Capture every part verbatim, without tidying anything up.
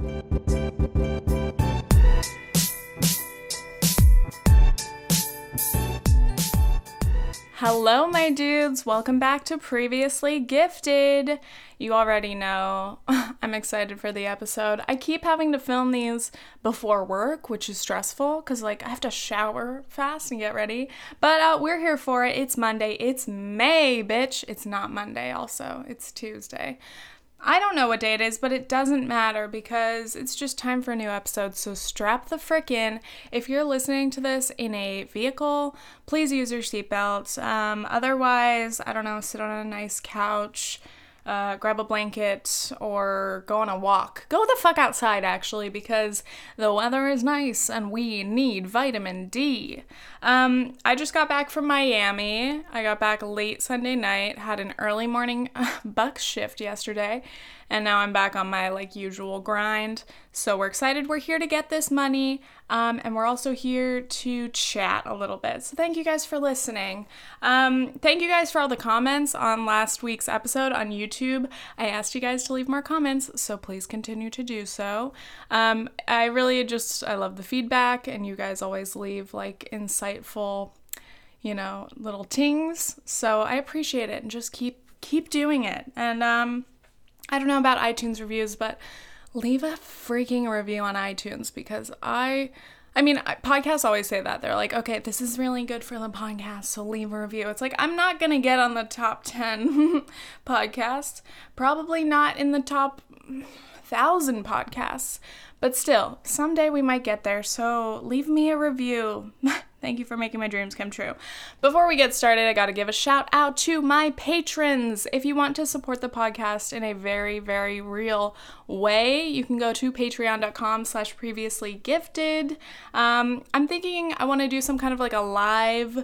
Hello, my dudes. Welcome back to Previously Gifted. You already know I'm excited for the episode. I keep having to film these before work, which is stressful because, like, I have to shower fast and get ready. But uh, we're here for it. It's Monday. It's May, bitch. It's not Monday also. It's Tuesday. I don't know what day it is, but it doesn't matter because it's just time for a new episode, so strap the frick in. If you're listening to this in a vehicle, please use your seatbelts. Um, otherwise, I don't know, sit on a nice couch, uh, grab a blanket, or go on a walk. Go the fuck outside, actually, because the weather is nice and we need vitamin D. Um, I just got back from Miami. I got back late Sunday night, had an early morning buck shift yesterday, and now I'm back on my, like, usual grind. So we're excited. We're here to get this money, um, and we're also here to chat a little bit. So thank you guys for listening. Um, thank you guys for all the comments on last week's episode on YouTube. I asked you guys to leave more comments, so please continue to do so. Um, I really just, I love the feedback, and you guys always leave, like, insightful, you know, little tings. So I appreciate it, and just keep, keep doing it. And, um... I don't know about iTunes reviews, but leave a freaking review on iTunes because I, I mean, podcasts always say that. They're like, okay, this is really good for the podcast, so leave a review. It's like, I'm not going to get on the top ten podcasts, probably not in the top one thousand podcasts, but still, someday we might get there, so leave me a review. Thank you for making my dreams come true. Before we get started, I got to give a shout out to my patrons. If you want to support the podcast in a very, very real way, you can go to patreon.com slash previously gifted. Um, I'm thinking I want to do some kind of like a live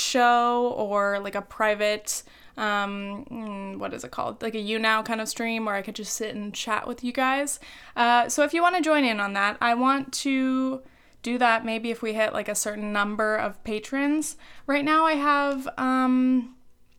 show or like a private, um, what is it called? Like a You Now kind of stream where I could just sit and chat with you guys. Uh, so if you want to join in on that, I want to do that maybe if we hit like a certain number of patrons. Right now I have um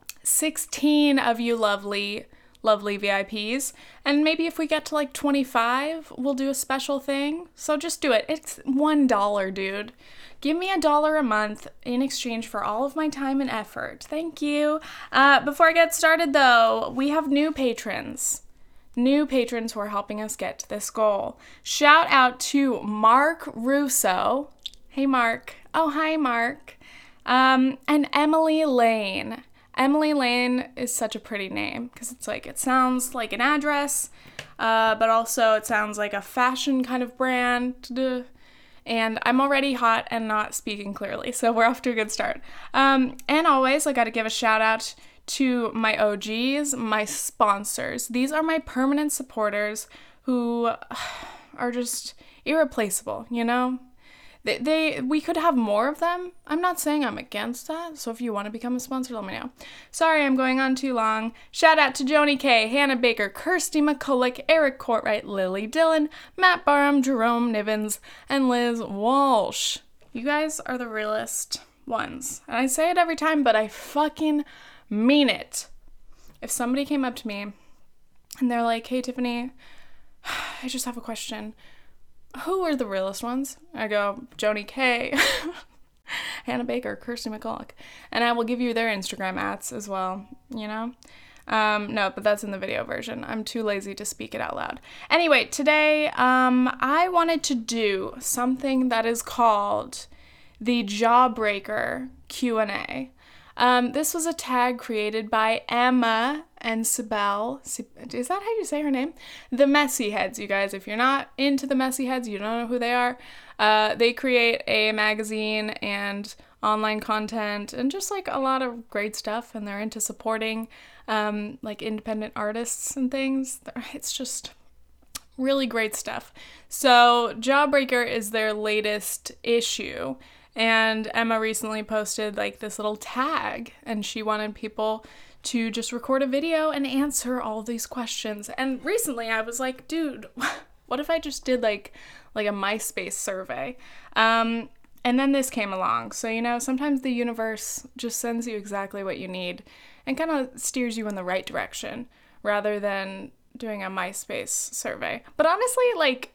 sixteen of you lovely lovely V I Ps, and maybe if we get to like twenty-five we'll do a special thing. So just do it. It's one dollar, dude. Give me a dollar a month in exchange for all of my time and effort. Thank you. Uh before I get started though, we have new patrons. New patrons who are helping us get to this goal. Shout out to Mark Russo. Hey, Mark. Oh, hi, Mark. Um, and Emily Lane. Emily Lane is such a pretty name because it's like, it sounds like an address, uh, but also it sounds like a fashion kind of brand. And I'm already hot and not speaking clearly, so we're off to a good start. Um, and always, I got to give a shout out to my O Gs, my sponsors. These are my permanent supporters who are just irreplaceable, you know? They, they we could have more of them. I'm not saying I'm against that, so if you want to become a sponsor, let me know. Sorry, I'm going on too long. Shout out to Joni K, Hannah Baker, Kirsty McCulloch, Eric Courtwright, Lily Dillon, Matt Barham, Jerome Nivens, and Liz Walsh. You guys are the realest ones. And I say it every time, but I fucking mean it. If somebody came up to me and they're like, hey, Tiffany, I just have a question. Who are the realest ones? I go, Joni K, Hannah Baker, Kirsty McCulloch. And I will give you their Instagram ads as well, you know? Um, no, but that's in the video version. I'm too lazy to speak it out loud. Anyway, today um, I wanted to do something that is called the Jawbreaker Q and A. Um, this was a tag created by Emma and Sibel. Is that how you say her name? The Messy Heads, you guys. If you're not into the Messy Heads, you don't know who they are. Uh, they create a magazine and online content and just like a lot of great stuff. And they're into supporting um, like independent artists and things. It's just really great stuff. So Jawbreaker is their latest issue. And Emma recently posted like this little tag and she wanted people to just record a video and answer all these questions. And recently I was like, dude, what if I just did like like a MySpace survey? Um, and then this came along. So, you know, sometimes the universe just sends you exactly what you need and kind of steers you in the right direction rather than doing a MySpace survey. But honestly, like,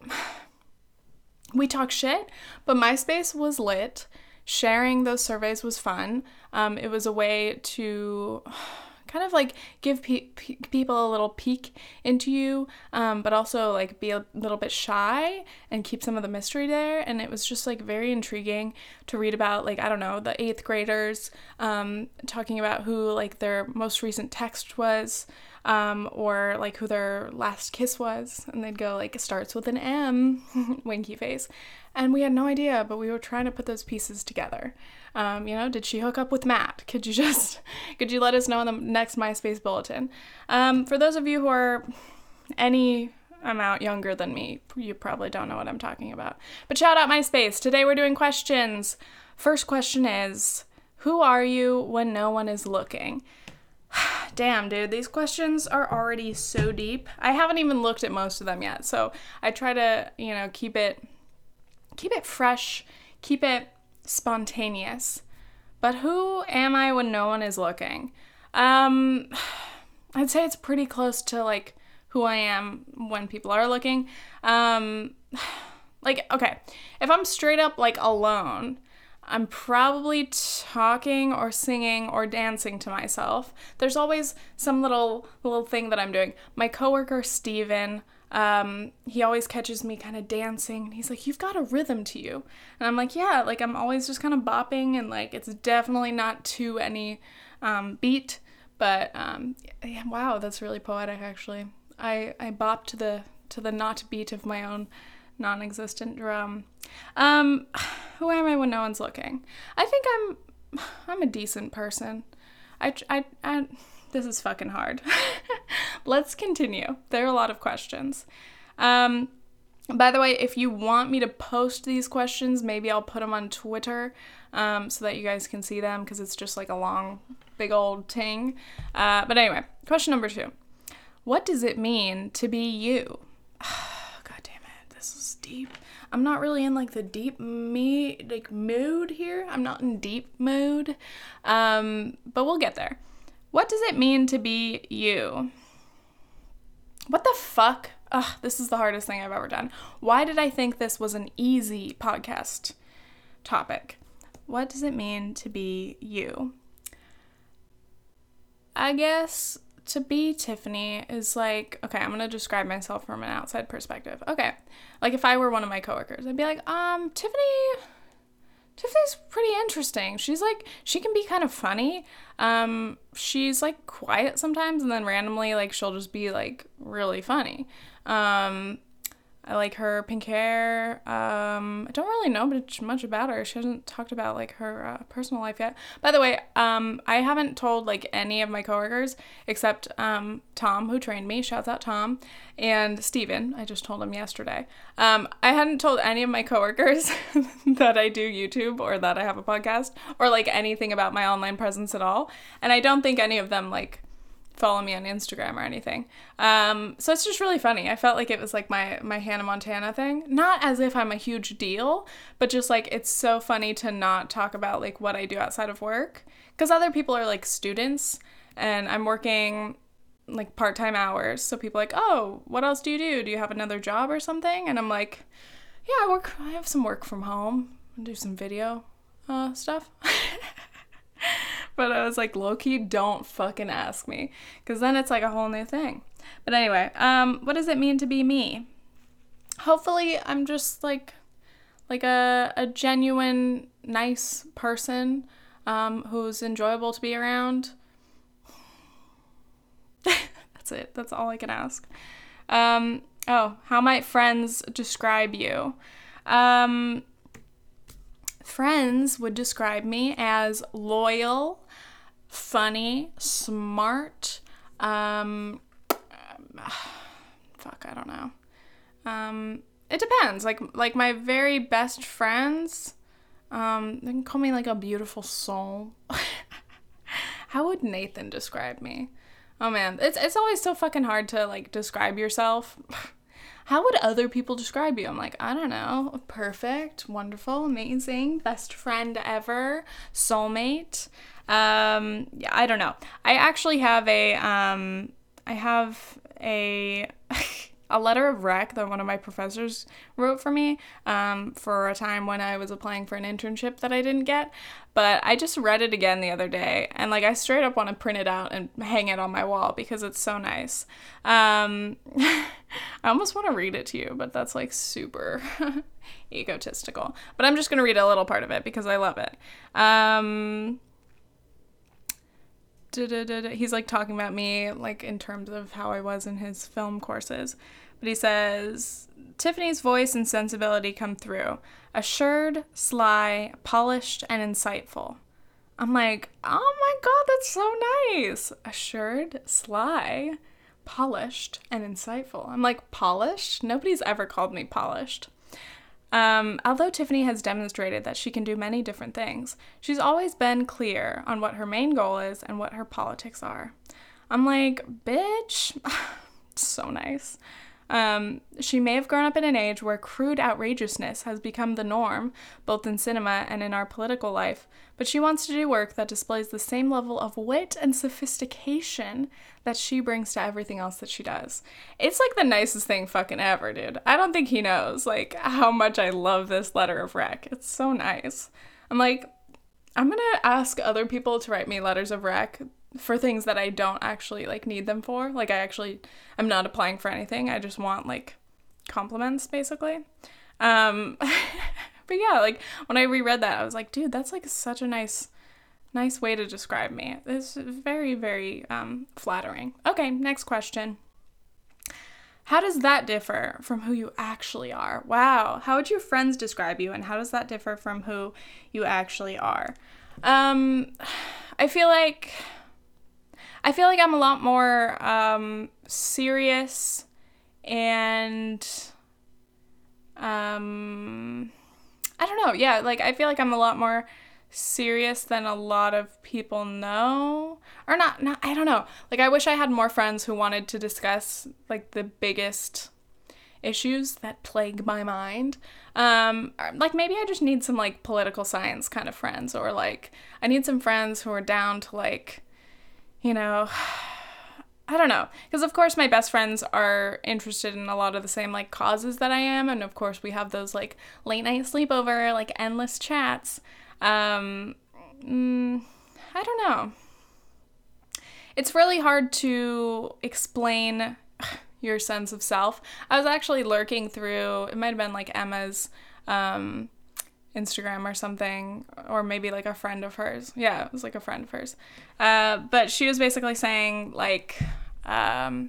we talk shit, but MySpace was lit. Sharing those surveys was fun. Um, it was a way to kind of like give pe- pe- people a little peek into you, um, but also like be a little bit shy and keep some of the mystery there. And it was just like very intriguing to read about, like, I don't know, the eighth graders um, talking about who like their most recent text was, um, or like who their last kiss was. And they'd go like, it starts with an M, winky face. And we had no idea, but we were trying to put those pieces together. Um, you know, did she hook up with Matt? Could you just, could you let us know in the next MySpace bulletin? Um, for those of you who are any amount younger than me, you probably don't know what I'm talking about. But shout out MySpace. Today we're doing questions. First question is, who are you when no one is looking? Damn, dude, these questions are already so deep. I haven't even looked at most of them yet, so I try to, you know, keep it keep it fresh, keep it spontaneous. But who am I when no one is looking? Um, I'd say it's pretty close to, like, who I am when people are looking. Um, like, okay, if I'm straight up, like, alone, I'm probably talking or singing or dancing to myself. There's always some little little thing that I'm doing. My coworker, Steven, um, he always catches me kind of dancing. He's like, you've got a rhythm to you. And I'm like, yeah, like I'm always just kind of bopping, and like it's definitely not to any um, beat. But um, yeah, wow, that's really poetic, actually. I, I bop to the to the not beat of my own non-existent drum. Um, who am I when no one's looking? I think I'm I'm a decent person. I, I, I this is fucking hard. Let's continue. There are a lot of questions. Um, by the way, if you want me to post these questions, maybe I'll put them on Twitter um, so that you guys can see them, because it's just like a long, big old ting. Uh, but anyway, question number two. What does it mean to be you? God damn it, this is deep. I'm not really in like the deep me like mood here. I'm not in deep mood, um, but we'll get there. What does it mean to be you? What the fuck? Ugh, this is the hardest thing I've ever done. Why did I think this was an easy podcast topic? What does it mean to be you? I guess to be Tiffany is like, okay, I'm going to describe myself from an outside perspective. Okay, like if I were one of my coworkers, I'd be like, um, Tiffany, Tiffany's pretty interesting. She's like, she can be kind of funny. Um, she's like quiet sometimes, and then randomly, like, she'll just be like really funny. Um, I like her pink hair. Um, I don't really know much, much about her. She hasn't talked about like her uh, personal life yet. By the way, um, I haven't told like any of my coworkers except um, Tom, who trained me. Shouts out Tom, and Steven. I just told him yesterday. Um, I hadn't told any of my coworkers that I do YouTube or that I have a podcast or like anything about my online presence at all. And I don't think any of them like follow me on Instagram or anything. Um, so it's just really funny. I felt like it was like my, my Hannah Montana thing. Not as if I'm a huge deal, but just like it's so funny to not talk about like what I do outside of work. Because other people are like students and I'm working like part-time hours. So people are like, oh, what else do you do? Do you have another job or something? And I'm like, yeah, I work, I have some work from home. I do some video uh, stuff. But I was like, low-key, don't fucking ask me. Because then it's like a whole new thing. But anyway, um, what does it mean to be me? Hopefully, I'm just like like a, a genuine, nice person um, who's enjoyable to be around. That's it. That's all I can ask. Um, oh, how might friends describe you? Um... Friends would describe me as loyal, funny, smart, um, fuck, I don't know. Um, it depends. Like, like my very best friends, um, they can call me like a beautiful soul. How would Nathan describe me? Oh man, it's it's always so fucking hard to like describe yourself. How would other people describe you? I'm like, I don't know. Perfect, wonderful, amazing, best friend ever, soulmate. Um, yeah, I don't know. I actually have a, um, I have a a letter of rec that one of my professors wrote for me um, for a time when I was applying for an internship that I didn't get. But I just read it again the other day, and like I straight up want to print it out and hang it on my wall because it's so nice. Um, I almost want to read it to you, but that's like super egotistical. But I'm just going to read a little part of it because I love it. Um... He's like talking about me like in terms of how I was in his film courses. But he says, Tiffany's voice and sensibility come through. Assured, sly, polished, and insightful. I'm like, oh my god, that's so nice. Assured, sly, polished, and insightful. I'm like, polished? Nobody's ever called me polished. Um, although Tiffany has demonstrated that she can do many different things, she's always been clear on what her main goal is and what her politics are. I'm like, bitch, so nice. Um, she may have grown up in an age where crude outrageousness has become the norm, both in cinema and in our political life, but she wants to do work that displays the same level of wit and sophistication that she brings to everything else that she does. It's like the nicest thing fucking ever, dude. I don't think he knows, like, how much I love this letter of rec. It's so nice. I'm like, I'm gonna ask other people to write me letters of rec for things that I don't actually, like, need them for. Like, I actually, I'm not applying for anything. I just want, like, compliments, basically. Um, but yeah, like, when I reread that, I was like, dude, that's, like, such a nice, nice way to describe me. It's very, very um, flattering. Okay, next question. How does that differ from who you actually are? Wow. How would your friends describe you, and how does that differ from who you actually are? Um, I feel like... I feel like I'm a lot more um, serious and, um, I don't know, yeah, like, I feel like I'm a lot more serious than a lot of people know, or not, not, I don't know, like, I wish I had more friends who wanted to discuss, like, the biggest issues that plague my mind. Um, like, maybe I just need some, like, political science kind of friends, or, like, I need some friends who are down to, like, you know, I don't know. Because, of course, my best friends are interested in a lot of the same, like, causes that I am. And, of course, we have those, like, late-night sleepover, like, endless chats. Um, mm, I don't know. It's really hard to explain your sense of self. I was actually lurking through, it might have been, like, Emma's um, Instagram or something, or maybe like a friend of hers. Yeah, it was like a friend of hers. Uh, but she was basically saying like um,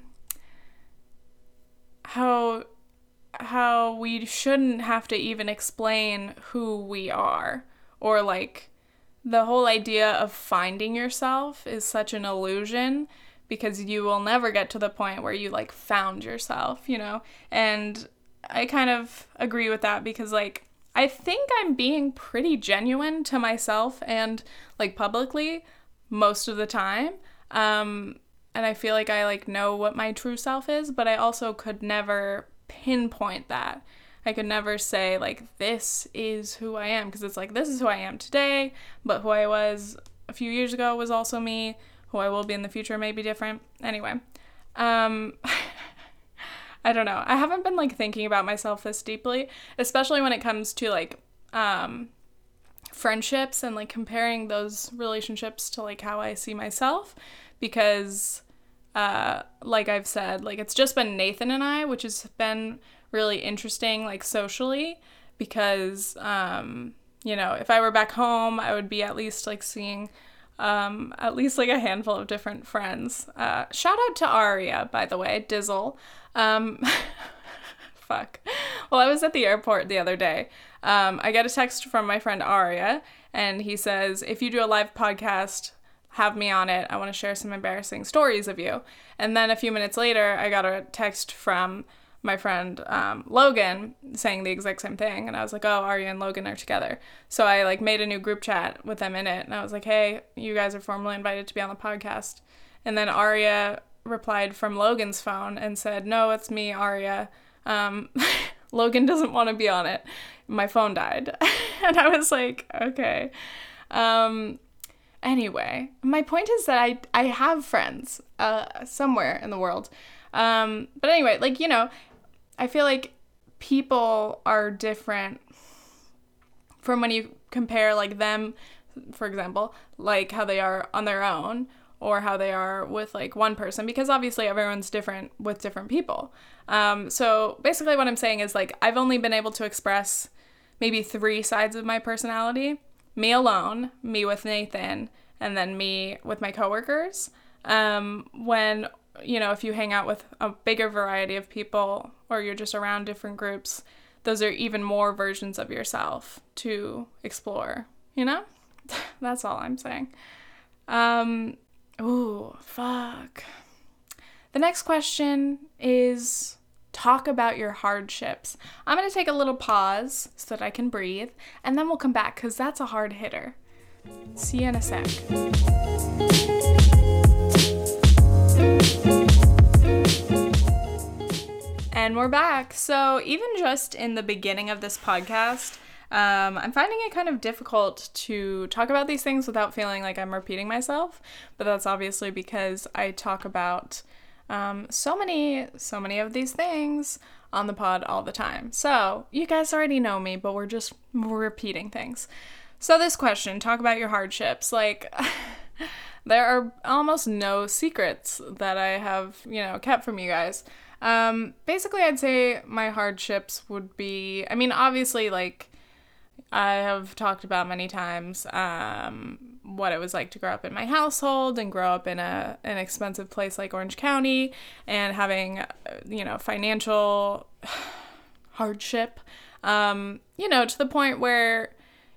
how how we shouldn't have to even explain who we are, or like the whole idea of finding yourself is such an illusion because you will never get to the point where you like found yourself, you know? And I kind of agree with that because like I think I'm being pretty genuine to myself and, like, publicly most of the time. Um, and I feel like I, like, know what my true self is, but I also could never pinpoint that. I could never say, like, this is who I am, because it's like, this is who I am today, but who I was a few years ago was also me. Who I will be in the future may be different. Anyway, um... I don't know. I haven't been, like, thinking about myself this deeply, especially when it comes to, like, um, friendships and, like, comparing those relationships to, like, how I see myself, because, uh, like I've said, like, it's just been Nathan and I, which has been really interesting, like, socially, because, um, you know, if I were back home, I would be at least, like, seeing... Um, at least like a handful of different friends. Uh, shout out to Aria, by the way, Dizzle. Um, fuck. Well, I was at the airport the other day. Um, I get a text from my friend Aria, and he says, if you do a live podcast, have me on it. I want to share some embarrassing stories of you. And then a few minutes later, I got a text from my friend um, Logan saying the exact same thing, and I was like, oh, Aria and Logan are together. So I like made a new group chat with them in it, and I was like, hey, you guys are formally invited to be on the podcast. And then Aria replied from Logan's phone and said, no, it's me, Aria. Um, Logan doesn't want to be on it. My phone died. And I was like, okay. Um, anyway, my point is that I, I have friends uh, somewhere in the world. Um, but anyway, like, you know, I feel like people are different from when you compare, like, them, for example, like how they are on their own or how they are with, like, one person, because obviously everyone's different with different people. Um, so basically what I'm saying is, like, I've only been able to express maybe three sides of my personality: me alone, me with Nathan, and then me with my coworkers. Um, when, you know, if you hang out with a bigger variety of people or you're just around different groups, those are even more versions of yourself to explore, you know? That's all I'm saying. Um, ooh, fuck. The next question is, talk about your hardships. I'm going to take a little pause so that I can breathe, and then we'll come back because that's a hard hitter. See you in a sec. And we're back. So even just in the beginning of this podcast, um, I'm finding it kind of difficult to talk about these things without feeling like I'm repeating myself. But that's obviously because I talk about um, so many, so many of these things on the pod all the time. So you guys already know me, but we're just we're repeating things. So this question, talk about your hardships. Like, there are almost no secrets that I have, you know, kept from you guys. Um, basically, I'd say my hardships would be, I mean, obviously, like, I have talked about many times, um, what it was like to grow up in my household and grow up in a an expensive place like Orange County and having, you know, financial hardship, um, you know, to the point where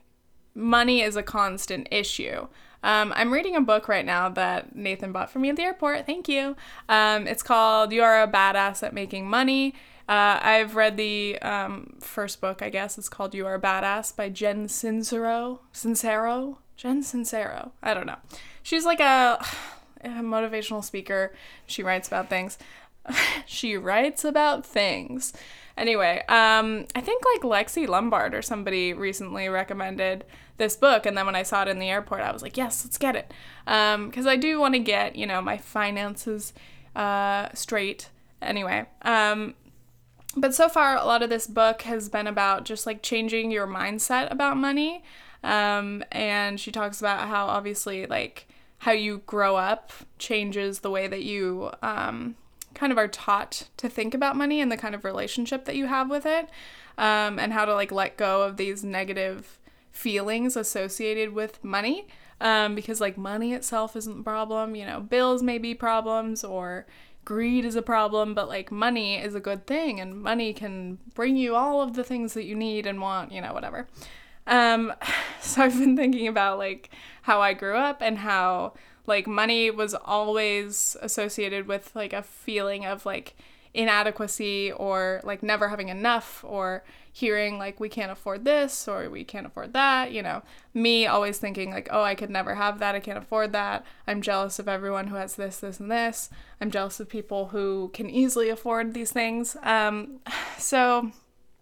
money is a constant issue. Um, I'm reading a book right now that Nathan bought for me at the airport. Thank you. Um, it's called You Are a Badass at Making Money. Uh, I've read the um, first book, I guess. It's called You Are a Badass by Jen Sincero. Sincero? Jen Sincero. I don't know. She's like a, a motivational speaker. She writes about things. She writes about things. Anyway, um, I think like Lexi Lombard or somebody recently recommended this book, and then when I saw it in the airport, I was like, yes, let's get it. Um, because I do want to get, you know, my finances uh, straight. Anyway, um, but so far, a lot of this book has been about just like changing your mindset about money. Um, and she talks about how obviously like how you grow up changes the way that you um, kind of are taught to think about money and the kind of relationship that you have with it, um, and how to like let go of these negative feelings associated with money, um, because like money itself isn't the problem, you know, bills may be problems or greed is a problem, but like money is a good thing and money can bring you all of the things that you need and want, you know, whatever. Um, so I've been thinking about like how I grew up and how like money was always associated with like a feeling of like inadequacy or like never having enough or hearing like we can't afford this or we can't afford that, you know, me always thinking like, oh, I could never have that, I can't afford that, I'm jealous of everyone who has this, this, and this, I'm jealous of people who can easily afford these things. Um, so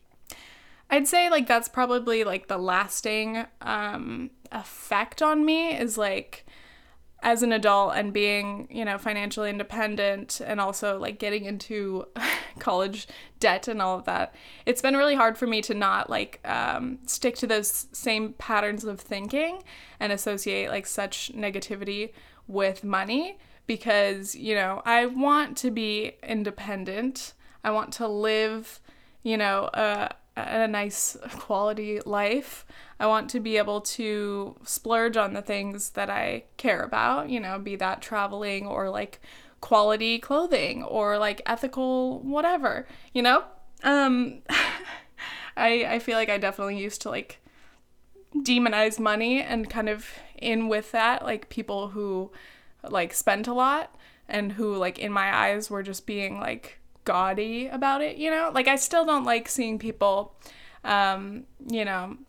I'd say like that's probably like the lasting um, effect on me is like as an adult and being, you know, financially independent and also like getting into college debt and all of that. It's been really hard for me to not like um, stick to those same patterns of thinking and associate like such negativity with money because, you know, I want to be independent. I want to live, you know, a, a nice quality life. I want to be able to splurge on the things that I care about, you know, be that traveling or like quality clothing or like ethical whatever, you know? Um, I I feel like I definitely used to like demonize money and kind of in with that, like people who like spent a lot and who like in my eyes were just being like gaudy about it, you know? Like I still don't like seeing people, um, you know,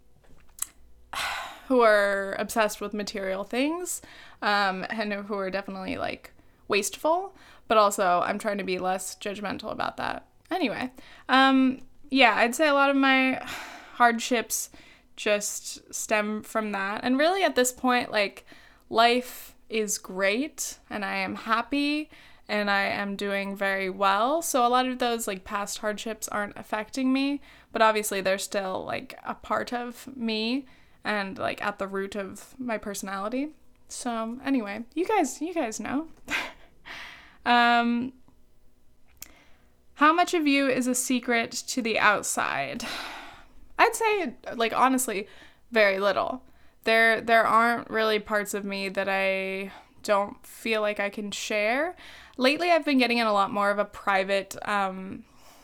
who are obsessed with material things, um, and who are definitely like wasteful, but also I'm trying to be less judgmental about that. Anyway, um, yeah, I'd say a lot of my hardships just stem from that. And really at this point, like life is great and I am happy and I am doing very well. So a lot of those like past hardships aren't affecting me, but obviously they're still like a part of me and like at the root of my personality. So anyway, you guys, you guys know. um, how much of you is a secret to the outside? I'd say, like, honestly, very little. There, there aren't really parts of me that I don't feel like I can share. Lately, I've been getting in a lot more of a private, um,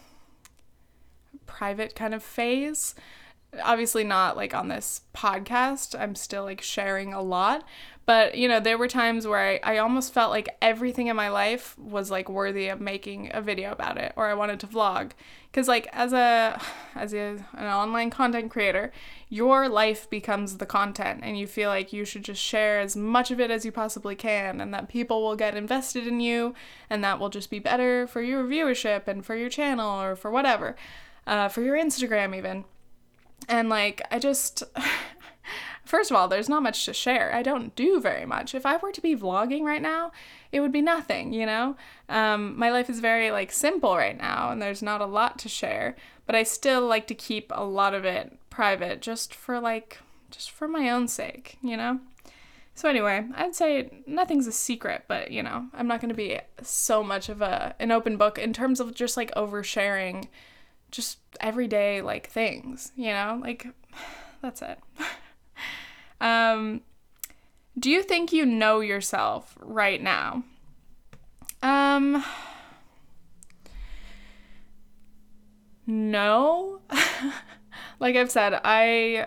private kind of phase. Obviously not like on this podcast. I'm still like sharing a lot. But, you know, there were times where I, I almost felt like everything in my life was like worthy of making a video about it, or I wanted to vlog. Because like as a as a, an online content creator, your life becomes the content, and you feel like you should just share as much of it as you possibly can, and that people will get invested in you, and that will just be better for your viewership and for your channel or for whatever, uh, for your Instagram even. And like, I just, first of all, there's not much to share. I don't do very much. If I were to be vlogging right now, it would be nothing, you know? Um, my life is very like simple right now, and there's not a lot to share, but I still like to keep a lot of it private just for like, just for my own sake, you know? So anyway, I'd say nothing's a secret, but you know, I'm not going to be so much of a, an open book in terms of just like oversharing just everyday like things, you know, like that's it. um, do you think you know yourself right now? Um, no. Like I've said, I,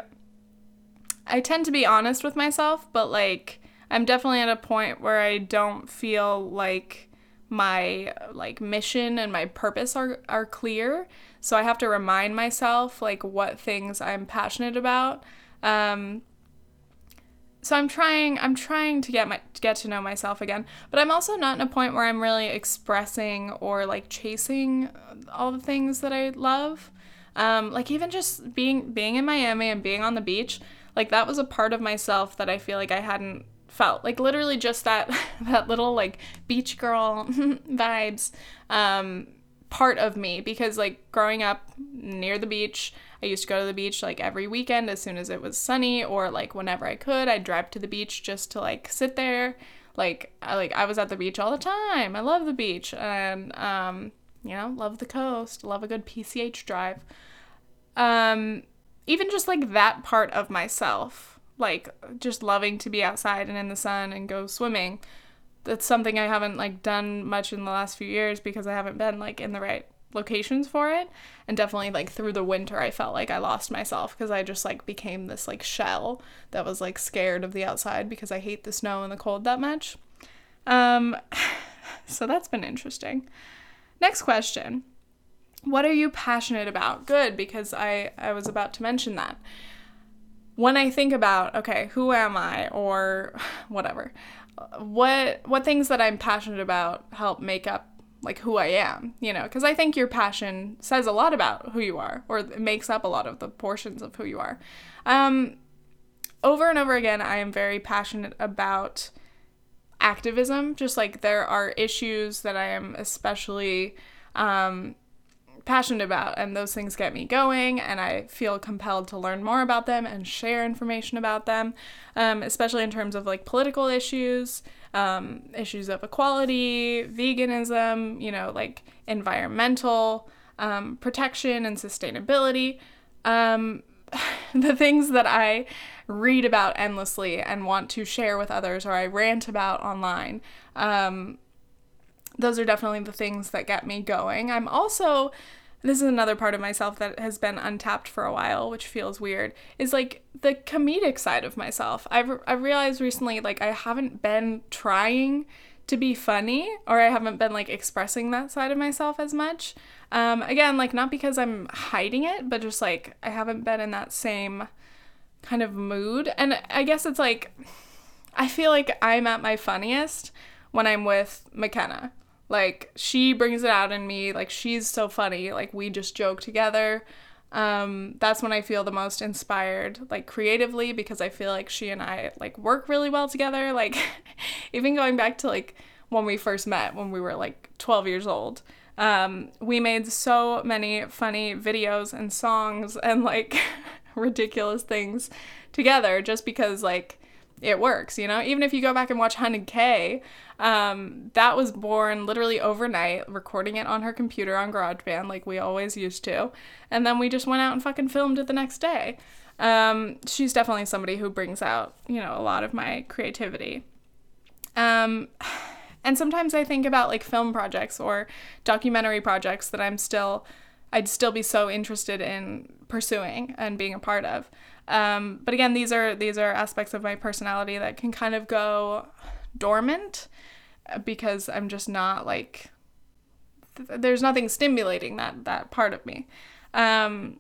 I tend to be honest with myself, but like, I'm definitely at a point where I don't feel like my like mission and my purpose are, are clear. So I have to remind myself like what things I'm passionate about. Um, so I'm trying, I'm trying to get my, to get to know myself again, but I'm also not in a point where I'm really expressing or like chasing all the things that I love. Um, like even just being, being in Miami and being on the beach, like that was a part of myself that I feel like I hadn't felt, like literally just that, that little like beach girl vibes, um, part of me, because like growing up near the beach, I used to go to the beach like every weekend as soon as it was sunny, or like whenever I could, I'd drive to the beach just to like sit there. Like I like I was at the beach all the time. I love the beach, and um, you know, love the coast, love a good P C H drive. Um, even just like that part of myself, like just loving to be outside and in the sun and go swimming. That's something I haven't like done much in the last few years because I haven't been like in the right locations for it. And definitely like through the winter, I felt like I lost myself because I just like became this like shell that was like scared of the outside because I hate the snow and the cold that much. Um, so that's been interesting. Next question. What are you passionate about? Good, because I, I was about to mention that. When I think about, okay, who am I, or whatever, what what things that I'm passionate about help make up like who I am, you know, because I think your passion says a lot about who you are, or it makes up a lot of the portions of who you are. Um, over and over again, I am very passionate about activism. Just like there are issues that I am especially um, passionate about, and those things get me going, and I feel compelled to learn more about them and share information about them, um, especially in terms of like political issues, um, issues of equality, veganism, you know, like environmental um, protection and sustainability, um, the things that I read about endlessly and want to share with others, or I rant about online. Um, those are definitely the things that get me going. I'm also, this is another part of myself that has been untapped for a while, which feels weird, is like the comedic side of myself. I've, I've realized recently, like I haven't been trying to be funny, or I haven't been like expressing that side of myself as much. Um, again, like not because I'm hiding it, but just like I haven't been in that same kind of mood. And I guess it's like, I feel like I'm at my funniest when I'm with McKenna. Like, she brings it out in me. Like, she's so funny. Like, we just joke together. Um, that's when I feel the most inspired, like, creatively, because I feel like she and I, like, work really well together. Like, even going back to, like, when we first met, when we were like twelve years old. Um, we made so many funny videos and songs and like ridiculous things together just because like it works, you know? Even if you go back and watch one hundred K, um, that was born literally overnight, recording it on her computer on GarageBand like we always used to. And then we just went out and fucking filmed it the next day. Um, she's definitely somebody who brings out, you know, a lot of my creativity. Um... And sometimes I think about like film projects or documentary projects that I'm still, I'd still be so interested in pursuing and being a part of. Um, but again, these are these are aspects of my personality that can kind of go dormant because I'm just not like, th- there's nothing stimulating that that part of me. Um,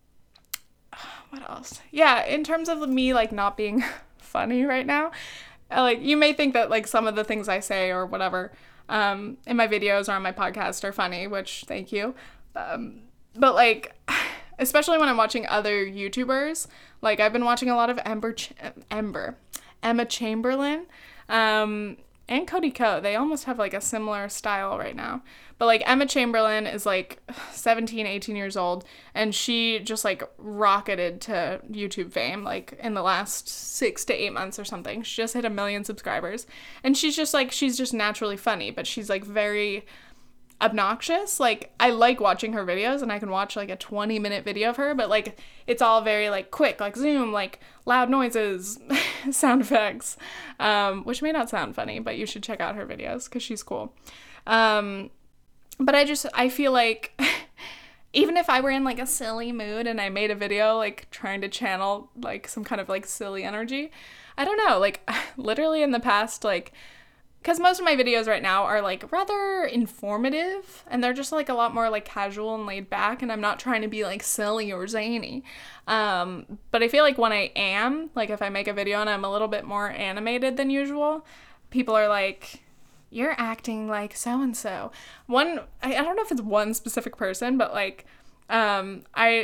what else? Yeah, in terms of me like not being funny right now. Like, you may think that, like, some of the things I say or whatever um, in my videos or on my podcast are funny, which, thank you. Um, but, like, especially when I'm watching other YouTubers, like, I've been watching a lot of Ember, Ch- Ember, Emma Chamberlain, um, and Cody Ko. They almost have, like, a similar style right now. But, like, Emma Chamberlain is, like, seventeen, eighteen years old, and she just, like, rocketed to YouTube fame, like, in the last six to eight months or something. She just hit a million subscribers. And she's just, like, she's just naturally funny, but she's, like, very obnoxious. Like, I like watching her videos, and I can watch, like, a twenty-minute video of her, but, like, it's all very, like, quick, like, zoom, like, loud noises, sound effects, um, which may not sound funny, but you should check out her videos, because she's cool. Um... But I just, I feel like even if I were in like a silly mood and I made a video like trying to channel like some kind of like silly energy, I don't know, like literally in the past, like, because most of my videos right now are like rather informative and they're just like a lot more like casual and laid back, and I'm not trying to be like silly or zany. Um, but I feel like when I am, like if I make a video and I'm a little bit more animated than usual, people are like, you're acting like so-and-so. One, I, I don't know if it's one specific person, but like, um, I,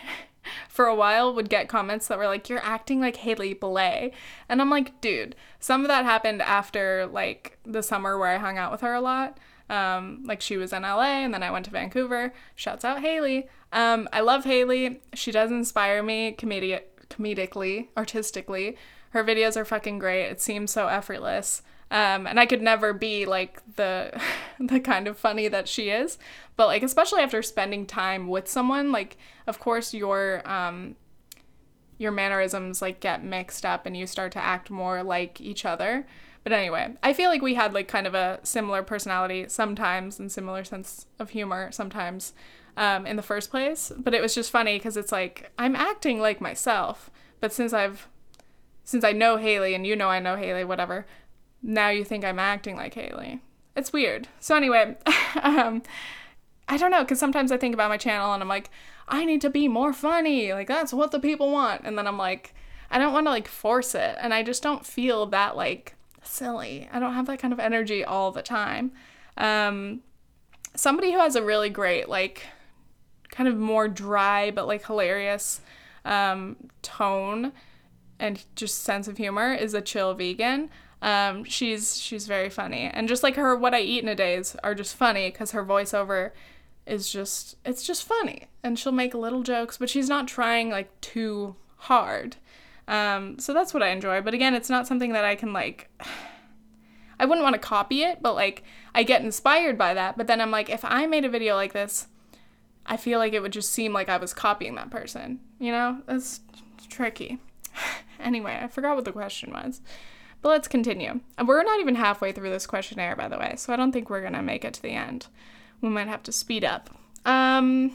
for a while would get comments that were like, you're acting like Haley Belay. And I'm like, dude, some of that happened after like the summer where I hung out with her a lot. Um, like she was in L A and then I went to Vancouver. Shouts out Haley. Um, I love Haley. She does inspire me comedi- comedically, artistically. Her videos are fucking great. It seems so effortless. Um, and I could never be, like, the the kind of funny that she is. But, like, especially after spending time with someone, like, of course your, um, your mannerisms, like, get mixed up and you start to act more like each other. But anyway, I feel like we had, like, kind of a similar personality sometimes and similar sense of humor sometimes um, in the first place. But it was just funny because it's, like, I'm acting like myself. But since I've, since I know Haley and you know I know Haley, whatever, now you think I'm acting like Haley. It's weird. So anyway, um, I don't know, because sometimes I think about my channel and I'm like, I need to be more funny. Like, that's what the people want. And then I'm like, I don't want to, like, force it. And I just don't feel that, like, silly. I don't have that kind of energy all the time. Um, somebody who has a really great, like, kind of more dry but, like, hilarious um, tone and just sense of humor is a chill vegan. Um, she's, she's very funny, and just like her, what I eat in a day is, are just funny because her voiceover is just, it's just funny, and she'll make little jokes, but she's not trying like too hard. Um, so that's what I enjoy. But again, it's not something that I can like, I wouldn't want to copy it, but like I get inspired by that. But then I'm like, if I made a video like this, I feel like it would just seem like I was copying that person, you know? That's tricky. Anyway, I forgot what the question was. But let's continue. We're not even halfway through this questionnaire, by the way, so I don't think we're going to make it to the end. We might have to speed up. Um,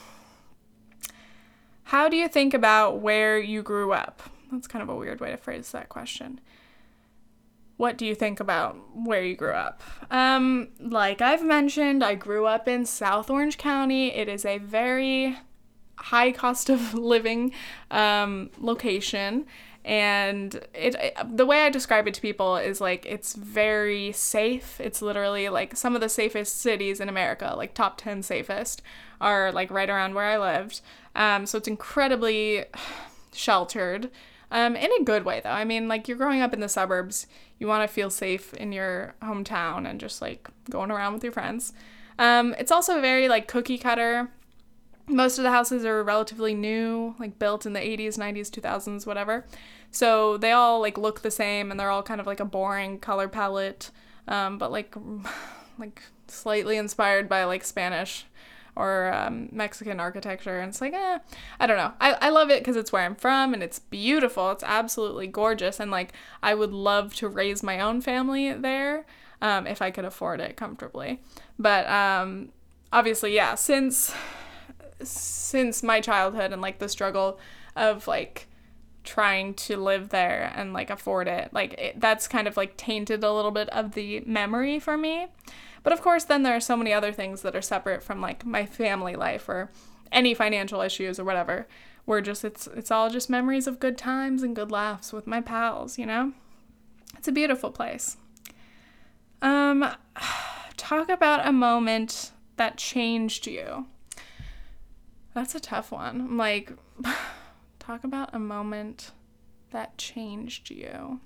how do you think about where you grew up? That's kind of a weird way to phrase that question. What do you think about where you grew up? Um, like I've mentioned, I grew up in South Orange County. It is a very high cost of living um, location. And it, it the way I describe it to people is like it's very safe. It's literally like some of the safest cities in America, like top ten safest, are like right around where I lived. Um, so it's incredibly sheltered. Um, in a good way, though. I mean, like, you're growing up in the suburbs. You want to feel safe in your hometown and just, like, going around with your friends. Um, it's also very, like, cookie cutter. Most of the houses are relatively new, like, built in the eighties, nineties, two thousands, whatever. So they all, like, look the same, and they're all kind of, like, a boring color palette, um, but, like, like, slightly inspired by, like, Spanish or um, Mexican architecture, and it's like, eh, I don't know. I, I love it because it's where I'm from, and it's beautiful. It's absolutely gorgeous, and, like, I would love to raise my own family there um, if I could afford it comfortably. But um, obviously, yeah, since since my childhood and, like, the struggle of, like, trying to live there and, like, afford it, like, it, that's kind of, like, tainted a little bit of the memory for me. But of course, then there are so many other things that are separate from, like, my family life or any financial issues or whatever. Where just, it's it's all just memories of good times and good laughs with my pals, you know? It's a beautiful place. Um, talk about a moment that changed you. That's a tough one. I'm like, talk about a moment that changed you.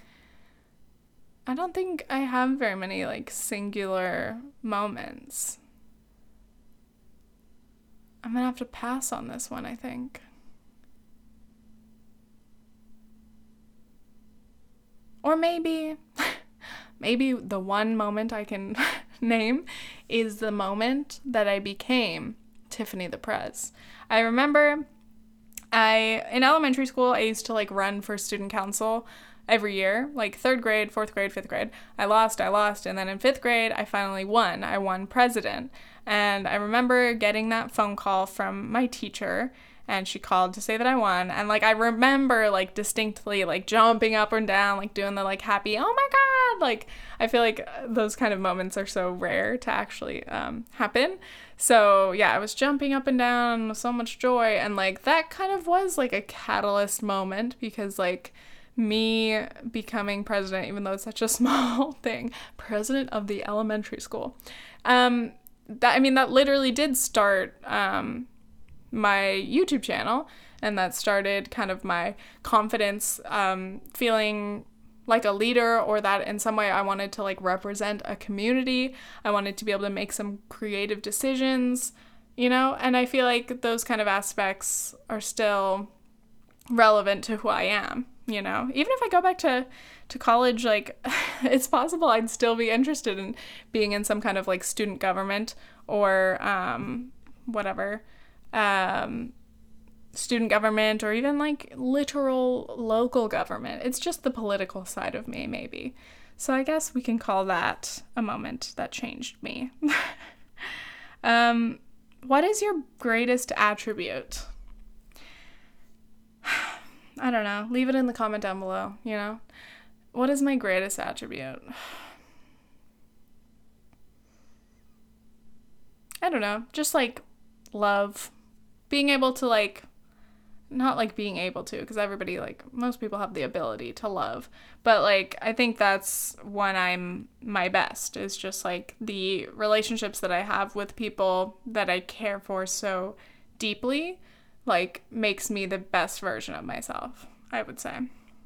I don't think I have very many, like, singular moments. I'm gonna have to pass on this one, I think. Or maybe, maybe the one moment I can name is the moment that I became Tiffany the Prez. I remember I, in elementary school, I used to, like, run for student council every year, like third grade, fourth grade, fifth grade. I lost, I lost, and then in fifth grade, I finally won. I won president. And I remember getting that phone call from my teacher, and she called to say that I won. And, like, I remember, like, distinctly, like, jumping up and down, like, doing the, like, happy, oh my God! Like, I feel like those kind of moments are so rare to actually um, happen. So, yeah, I was jumping up and down with so much joy, and, like, that kind of was, like, a catalyst moment, because, like, me becoming president, even though it's such a small thing, president of the elementary school, um, that, I mean, that literally did start um, my YouTube channel, and that started kind of my confidence, um, feeling like a leader, or that in some way I wanted to, like, represent a community. I wanted to be able to make some creative decisions, you know, and I feel like those kind of aspects are still relevant to who I am, you know. Even if I go back to, to college, like, it's possible I'd still be interested in being in some kind of, like, student government or um, whatever, um, student government, or even, like, literal local government. It's just the political side of me, maybe. So I guess we can call that a moment that changed me. um, what is your greatest attribute? I don't know. Leave it in the comment down below, you know? What is my greatest attribute? I don't know. Just, like, love. Being able to, like, not, like, being able to, because everybody, like, most people have the ability to love. But, like, I think that's when I'm my best, is just, like, the relationships that I have with people that I care for so deeply, like, makes me the best version of myself, I would say.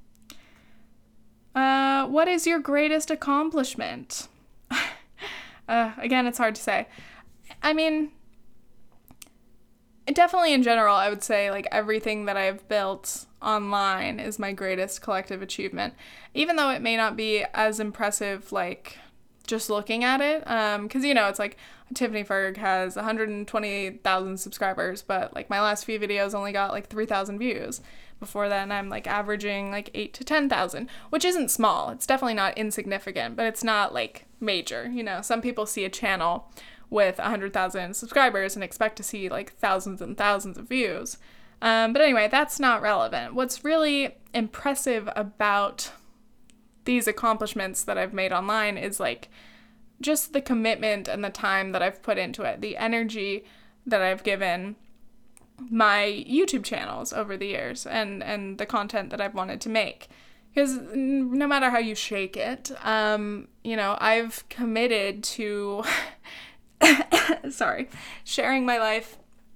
Uh, what is your greatest accomplishment? uh, again, it's hard to say. I mean, definitely in general, I would say, like, everything that I've built online is my greatest collective achievement, even though it may not be as impressive, like, just looking at it, um, because, you know, it's like Tiffany Ferg has one hundred twenty-eight thousand subscribers, but, like, my last few videos only got, like, three thousand views. Before then, I'm, like, averaging, like, eight to ten thousand, which isn't small. It's definitely not insignificant, but it's not, like, major, you know. Some people see a channel with one hundred thousand subscribers and expect to see, like, thousands and thousands of views. Um, but anyway, that's not relevant. What's really impressive about these accomplishments that I've made online is, like, just the commitment and the time that I've put into it, the energy that I've given my YouTube channels over the years, and, and the content that I've wanted to make. Because no matter how you shake it, um, you know, I've committed to, sorry, sharing my life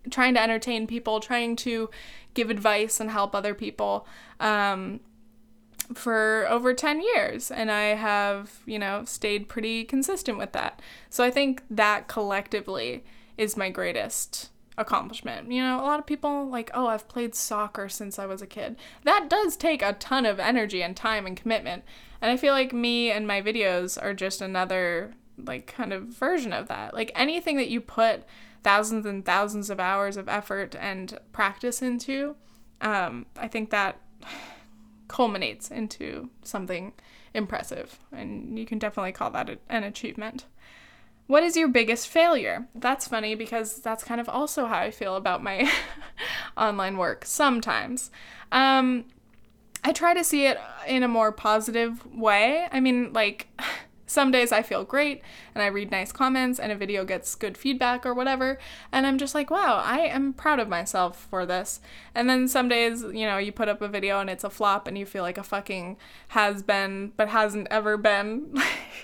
trying to entertain people, trying to give advice and help other people um, for over ten years. And I have, you know, stayed pretty consistent with that. So I think that collectively is my greatest accomplishment. You know, a lot of people like, oh, I've played soccer since I was a kid. That does take a ton of energy and time and commitment. And I feel like me and my videos are just another like kind of version of that. Like anything that you put thousands and thousands of hours of effort and practice into, um, I think that culminates into something impressive. And you can definitely call that a, an achievement. What is your biggest failure? That's funny because that's kind of also how I feel about my online work sometimes. Um, I try to see it in a more positive way. I mean, like, some days I feel great and I read nice comments and a video gets good feedback or whatever, and I'm just like, wow, I am proud of myself for this. And then some days, you know, you put up a video and it's a flop and you feel like a fucking has-been but hasn't ever been.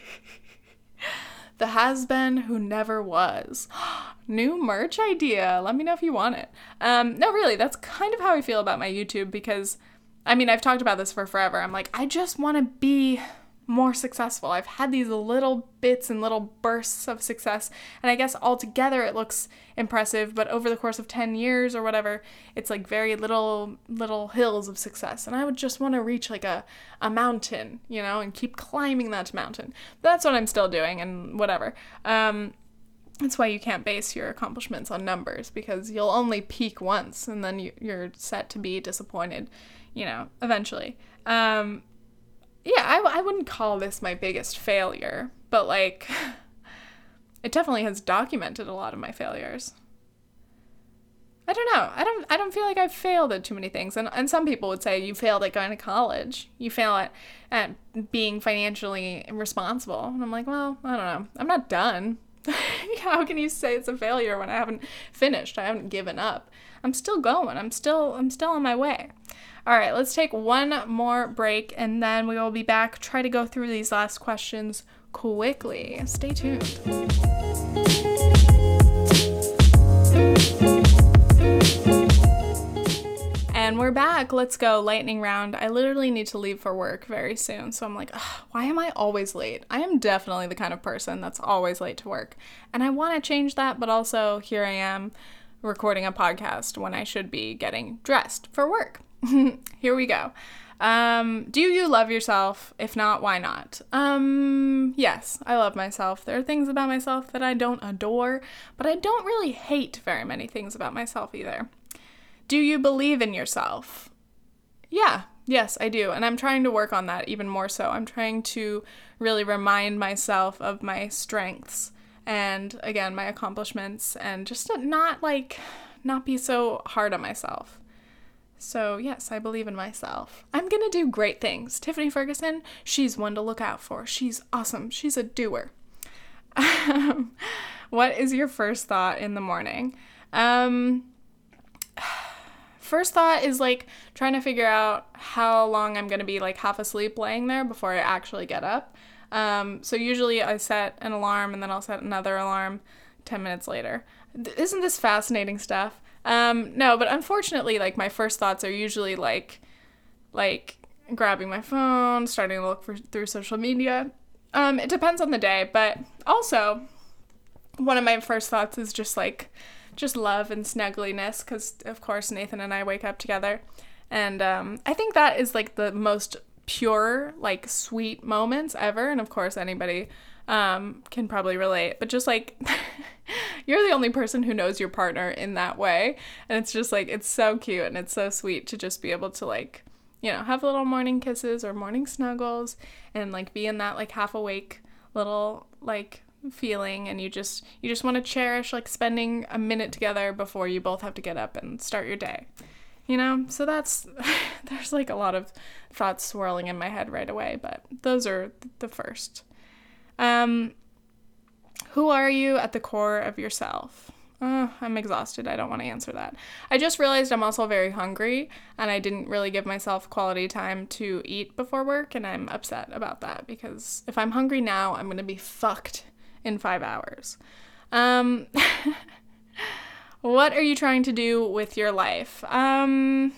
The has-been who never was. New merch idea. Let me know if you want it. Um, no, really, that's kind of how I feel about my YouTube because, I mean, I've talked about this for forever. I'm like, I just want to be more successful. I've had these little bits and little bursts of success, and I guess altogether it looks impressive, but over the course of ten years or whatever, it's like very little little hills of success, and I would just want to reach like a, a mountain, you know, and keep climbing that mountain. But that's what I'm still doing, and whatever. Um, that's why you can't base your accomplishments on numbers, because you'll only peak once, and then you, you're set to be disappointed, you know, eventually. Um, Yeah, I, I wouldn't call this my biggest failure, but, like, it definitely has documented a lot of my failures. I don't know. I don't I don't feel like I've failed at too many things. And and some people would say you failed at going to college. You fail at, at being financially responsible. And I'm like, well, I don't know. I'm not done. How can you say it's a failure when I haven't finished? I haven't given up. I'm still going. I'm still I'm still on my way. All right, let's take one more break, and then we will be back. Try to go through these last questions quickly. Stay tuned. And we're back. Let's go. Lightning round. I literally need to leave for work very soon, so I'm like, why am I always late? I am definitely the kind of person that's always late to work, and I want to change that, but also here I am recording a podcast when I should be getting dressed for work. Here we go. Um, do you love yourself? If not, why not? Um, yes, I love myself. There are things about myself that I don't adore, but I don't really hate very many things about myself either. Do you believe in yourself? Yeah, yes, I do. And I'm trying to work on that even more so. I'm trying to really remind myself of my strengths and, again, my accomplishments, and just to not, like, not be so hard on myself. So, yes, I believe in myself. I'm going to do great things. Tiffany Ferguson, she's one to look out for. She's awesome. She's a doer. What is your first thought in the morning? Um, first thought is, like, trying to figure out how long I'm going to be, like, half asleep laying there before I actually get up. Um, so usually I set an alarm, and then I'll set another alarm ten minutes later. Isn't this fascinating stuff? Um, no, but unfortunately, like, my first thoughts are usually, like, like, grabbing my phone, starting to look for, through social media. Um, it depends on the day, but also, one of my first thoughts is just, like, just love and snuggliness, because, of course, Nathan and I wake up together, and, um, I think that is, like, the most pure, like, sweet moments ever, and, of course, anybody, um, can probably relate, but just, like, you're the only person who knows your partner in that way, and it's just, like, it's so cute, and it's so sweet to just be able to, like, you know, have little morning kisses or morning snuggles, and, like, be in that, like, half awake little, like, feeling, and you just, you just want to cherish, like, spending a minute together before you both have to get up and start your day, you know? So that's, there's, like, a lot of thoughts swirling in my head right away, but those are the first. Um, who are you at the core of yourself? Uh, I'm exhausted. I don't want to answer that. I just realized I'm also very hungry, and I didn't really give myself quality time to eat before work, and I'm upset about that, because if I'm hungry now, I'm going to be fucked in five hours. Um, What are you trying to do with your life? Um,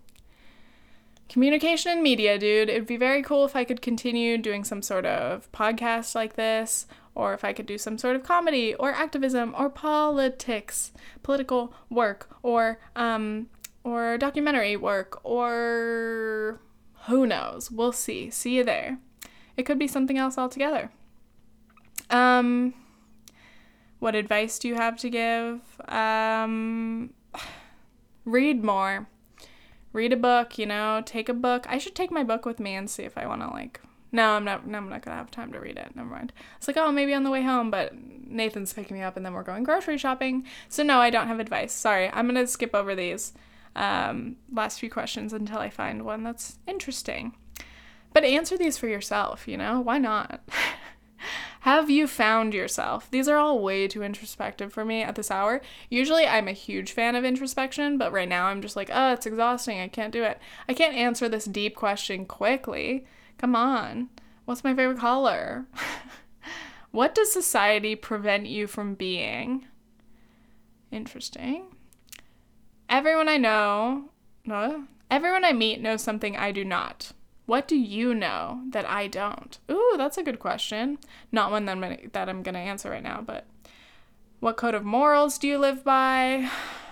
communication and media, dude. It'd be very cool if I could continue doing some sort of podcast like this, or if I could do some sort of comedy or activism or politics, political work, or um, or documentary work, or who knows? We'll see. See you there. It could be something else altogether. Um, what advice do you have to give? Um, read more. Read a book, you know, take a book. I should take my book with me and see if I want to, like, no, I'm not, no, I'm not going to have time to read it. Never mind. It's like, oh, maybe on the way home, but Nathan's picking me up and then we're going grocery shopping. So no, I don't have advice. Sorry. I'm going to skip over these um, last few questions until I find one that's interesting. But answer these for yourself, you know? Why not? Have you found yourself? These are all way too introspective for me at this hour. Usually I'm a huge fan of introspection, but right now I'm just like, oh, it's exhausting. I can't do it. I can't answer this deep question quickly. Come on. What's my favorite color? What does society prevent you from being? Interesting. Everyone I know, no, everyone I meet knows something I do not. What do you know that I don't? Ooh, that's a good question. Not one that I'm gonna, that I'm gonna answer right now, but what code of morals do you live by?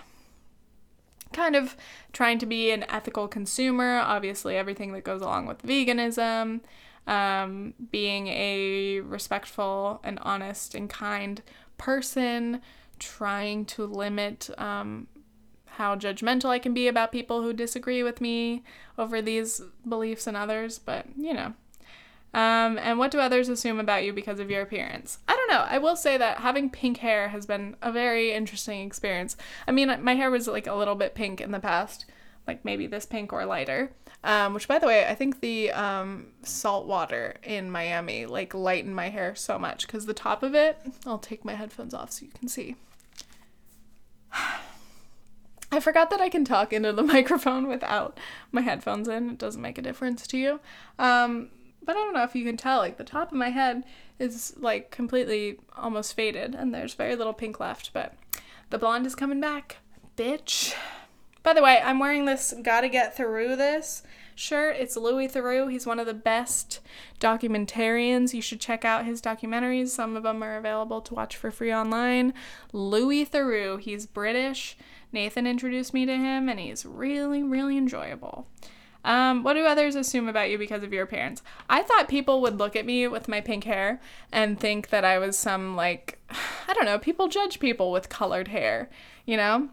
Kind of trying to be an ethical consumer, obviously everything that goes along with veganism, um, being a respectful and honest and kind person, trying to limit um, how judgmental I can be about people who disagree with me over these beliefs and others, but, you know. Um, and what do others assume about you because of your appearance? I don't know. I will say that having pink hair has been a very interesting experience. I mean, my hair was, like, a little bit pink in the past, like maybe this pink or lighter, um, which, by the way, I think the um, salt water in Miami, like, lightened my hair so much, because the top of it, I'll take my headphones off so you can see. I forgot that I can talk into the microphone without my headphones in. It doesn't make a difference to you. Um, but I don't know if you can tell, like, the top of my head is, like, completely almost faded, and there's very little pink left, but the blonde is coming back, bitch. By the way, I'm wearing this Gotta Get Through This shirt. It's Louis Theroux. He's one of the best documentarians. You should check out his documentaries. Some of them are available to watch for free online. Louis Theroux. He's British. Nathan introduced me to him, and he's really, really enjoyable. Um, what do others assume about you because of your appearance? I thought people would look at me with my pink hair and think that I was some, like, I don't know, people judge people with colored hair, you know?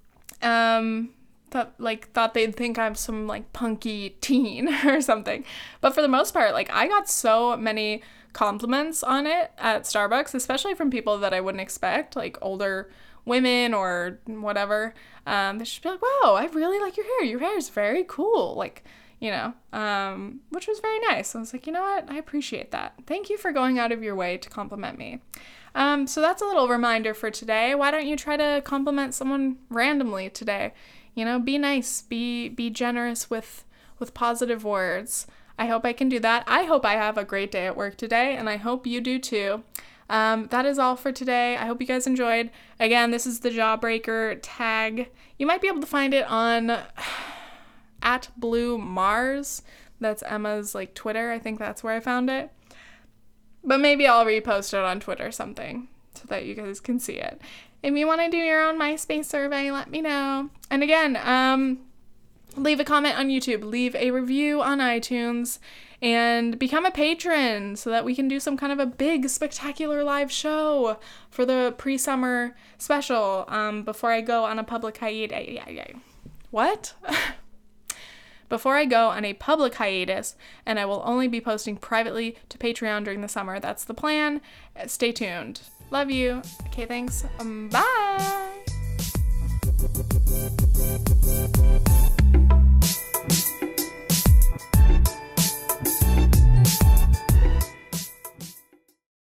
Um, thought, like, thought they'd think I'm some, like, punky teen or something. But for the most part, like, I got so many compliments on it at Starbucks, especially from people that I wouldn't expect, like older women or whatever. Um, they should be like, wow, I really like your hair. Your hair is very cool. Like, you know, um, which was very nice. I was like, you know what? I appreciate that. Thank you for going out of your way to compliment me. Um, so that's a little reminder for today. Why don't you try to compliment someone randomly today? You know, be nice, be, be generous with, with positive words. I hope I can do that. I hope I have a great day at work today, and I hope you do too. Um, that is all for today. I hope you guys enjoyed. Again, this is the Jawbreaker tag. You might be able to find it on at Blue Mars. That's Emma's, like, Twitter. I think that's where I found it. But maybe I'll repost it on Twitter or something so that you guys can see it. If you want to do your own MySpace survey, let me know. And again, um, leave a comment on YouTube. Leave a review on iTunes. And become a patron so that we can do some kind of a big, spectacular live show for the pre-summer special um, before I go on a public hiatus. What? Before I go on a public hiatus, and I will only be posting privately to Patreon during the summer. That's the plan. Stay tuned. Love you. Okay, thanks. Um, bye.